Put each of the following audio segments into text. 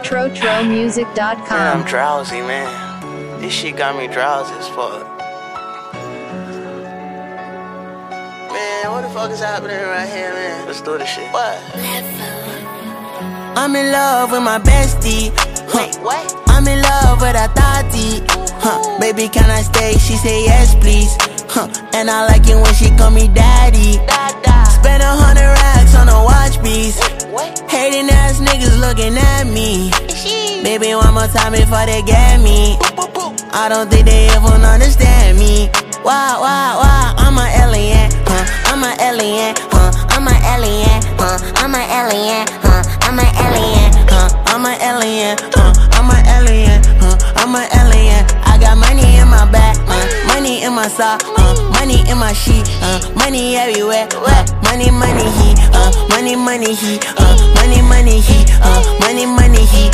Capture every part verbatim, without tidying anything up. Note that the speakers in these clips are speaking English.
tro tro music dot com. Man, I'm drowsy, man. This shit got me drowsy as fuck. Man, what the fuck is happening right here, man? Let's do this shit. What? I'm in love with my bestie. Huh. Wait, what? I'm in love with a thotty. Huh. Baby, can I stay? She say yes, please. Huh. And I like it when she call me daddy. Dada. Spend a hundred racks on a watch piece. What? Hating ass niggas looking at me. Baby, one more time before they get me. I don't think they ever understand me. Wow, wow, wow, I'm an alien, huh? I'm an alien, huh? I'm an alien, huh? I'm an alien, huh? I'm an alien, huh? I'm an alien, huh? I'm an alien, huh? I'm an alien. I got money in my back, uh, money in my sock, uh, money in my sheet, uh, money everywhere, uh, money, money, he, uh, money, money, he, uh, money, money, he, uh, money, money, he,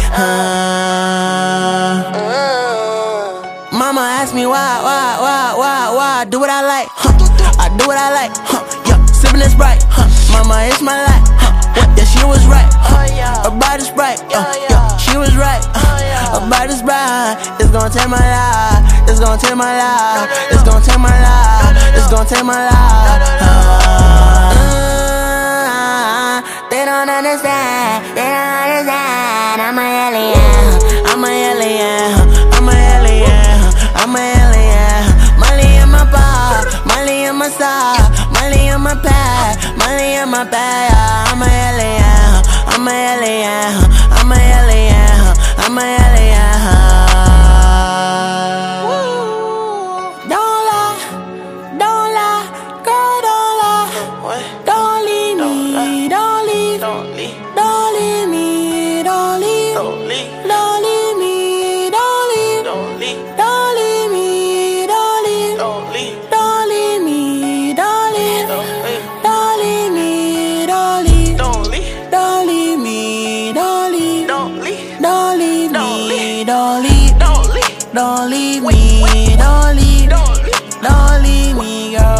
uh. Mama asked me why, why, why, why, why, do what I like, huh? I do what I like, huh? Yeah, sipping this bright, huh? Mama, it's my life, huh? Yeah, she was right, huh? Her body's bright, uh, yeah, she was right, uh, her body's bright. It's gonna take my life, it's gonna take my life, it's gonna take my life, it's gonna take my life. Uh, they don't understand, they don't understand. I'm a alien, I'm a alien, I'm a alien, I'm a alien. Molly in my bar, Molly in my star, Molly in my pad, Molly in my bag. I'm a alien, I'm a alien, I'm a alien, I'm a alien. Don't lie, don't lie, girl, don't lie. What? Don't leave me, don't leave, Don't leave. don't leave me, don't leave, Don't leave. don't leave me, don't leave, Don't leave. don't leave me, don't leave, Don't leave. don't leave me, don't leave, Don't leave. don't leave me, don't leave, Don't leave. don't leave me, don't leave, Don't leave. don't leave Don't me, leave. don't leave, Don't leave. don't leave Wait, me, wait, don't leave, Don't leave. don't leave me, girl.